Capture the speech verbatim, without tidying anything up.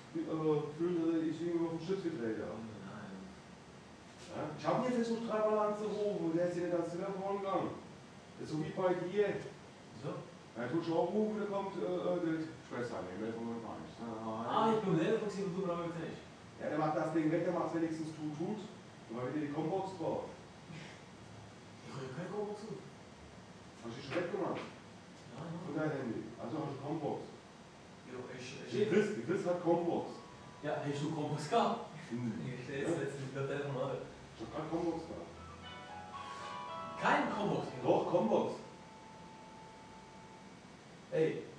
äh, gefühlt, ich irgendwie auf den Schritt gedreht. Ja. Ja, ich habe jetzt versucht, dreimal anzurufen, der ist ja nicht ans Telefon gegangen. Das ist so wie bei dir. So? Er tut schon aufrufen, da kommt äh, die Schwester, ne, mehr von gar nicht. Ah, ich bin der Telefon, wo du noch nicht. Ja, der macht das Ding weg, der macht es wenigstens tut, tut. Und dann wieder die Combox drauf. Ich habe keine Combox. Hast du schon weggemacht? Ja, ja. Von deinem Handy. Also hast du Combox. Ja, ich, ich, Die Chris, die Chris hat Combox. ja, hast du Combox gehabt? Hm. Ich stehe jetzt letztens mit der Telefon an. Ich hab gerade Combox gehabt. Kein Combox? Doch, Combox. Ey,